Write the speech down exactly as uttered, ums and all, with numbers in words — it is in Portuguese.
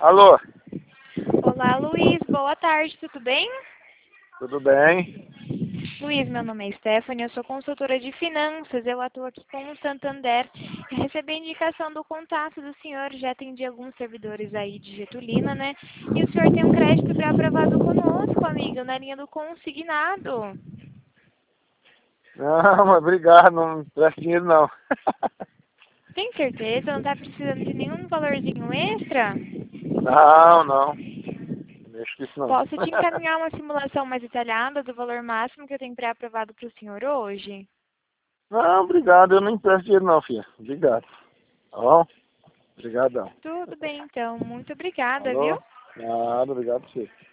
Alô, Olá, Luiz. Boa tarde, tudo bem? tudo bem? Luiz, meu nome é Stephanie, eu sou consultora de finanças, eu atuo aqui com o Santander. Eu recebi a indicação do contato do senhor, já atendi alguns servidores aí de Getulina, né? E o senhor tem um crédito pré-aprovado conosco, amigo, na linha do consignado. Não, mas obrigado, não presta dinheiro não. Tem certeza? Não está precisando de nenhum valorzinho extra? Não, não. Mexo com isso não. Posso te encaminhar uma simulação mais detalhada do valor máximo que eu tenho pré-aprovado para o senhor hoje? Não, obrigado, eu não empresto dinheiro não, filha. Obrigado. Tá bom? Obrigadão. Tudo bem, então. Muito obrigada, viu? Alô? Nada, obrigado a você.